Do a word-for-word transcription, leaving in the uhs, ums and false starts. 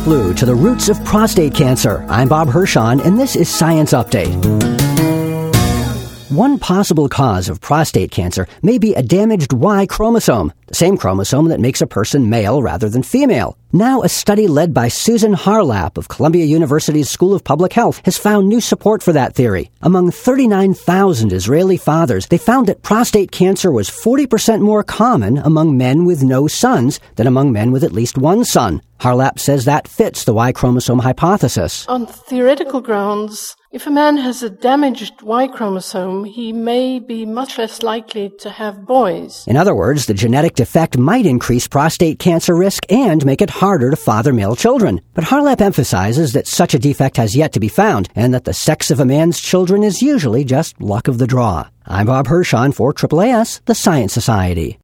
clue to the roots of prostate cancer. I'm Bob Hirschon, and this is Science Update. One possible cause of prostate cancer may be a damaged Y chromosome, the same chromosome that makes a person male rather than female. Now, a study led by Susan Harlap of Columbia University's School of Public Health has found new support for that theory. Among thirty-nine thousand Israeli fathers, they found that prostate cancer was forty percent more common among men with no sons than among men with at least one son. Harlap says that fits the Y chromosome hypothesis. On theoretical grounds, if a man has a damaged Y chromosome, he may be much less likely to have boys. In other words, the genetic defect might increase prostate cancer risk and make it harder to father male children. But Harlap emphasizes that such a defect has yet to be found, and that the sex of a man's children is usually just luck of the draw. I'm Bob Hirschon for A A A S, the Science Society.